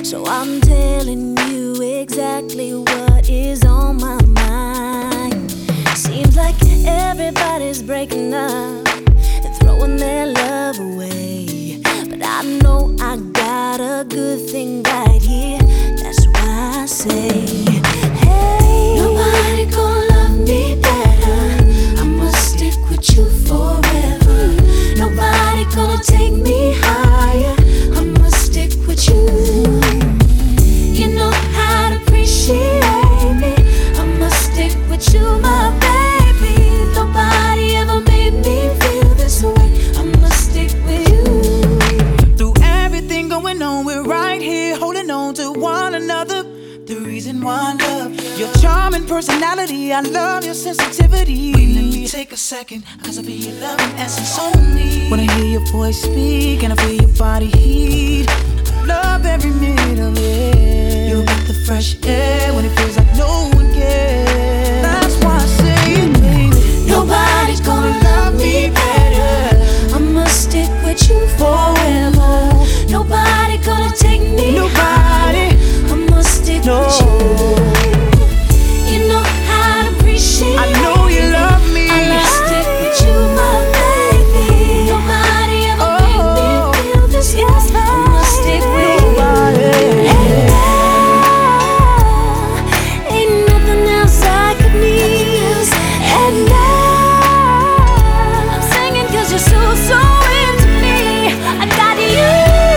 So I'm telling you exactly what is on my mind. Seems like everybody's breaking up and throwing their love away, but I know I got a good thing right here. That's why I say, hey, nobody gonna love me better. I must stick with you forever. Nobody gonna take me higher. I must stick with you. You know how to appreciate me. I must stick with you, my baby. Nobody ever made me feel this way. I must stick with you. Through everything going on, we're right here holding on to one another. The reason why I love your charming personality, I love your sensitivity. Wait, let me take a second, cause I feel your love and essence on me. When I hear your voice speak and I feel your body heat, I love every minute of it. You got the fresh air when it feels like no one cares. That's why I say, baby, nobody's gonna love me better. I must stick with you forever. Nobody gonna take me higher. I must stick with you. You know how to appreciate me. I know you love me. I must stick with you, my baby. Nobody ever made me feel this way. I must stick with you. And now, ain't nothing else I could need. And now, I'm singing 'cause you're so into me. I got you.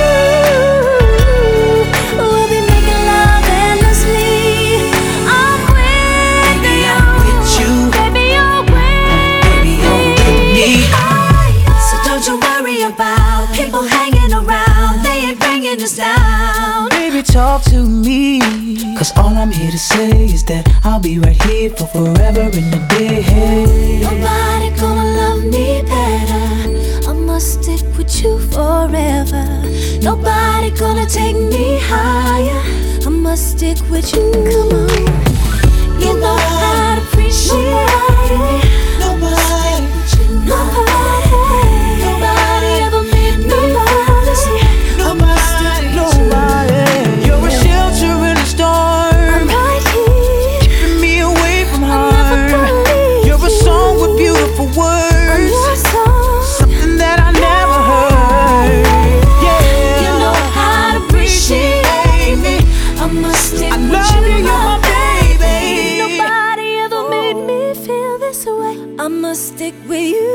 We'll be making love endlessly. I'm with you. Baby, you're with me. So don't you worry about people hanging around. They ain't bringing us down. baby, talk to me, cause all I'm here to say is that I'll be right here for forever and a day. Nobody gonna love me better. I must stick with you forever. Nobody gonna take me higher. I must stick with you. Come on, you know how to appreciate me. Nobody, nobody ever made me feel this way. I must stick with you. You're a shelter in a storm, I'm right here, keeping me away from I'm never harm. gonna leave You're a song you. with beautiful I'm words, your song. something that I never heard. Yeah, You know how to appreciate me. I must stick I with love you, you, you're my baby. Nobody ever made me feel this way. I must stick with you.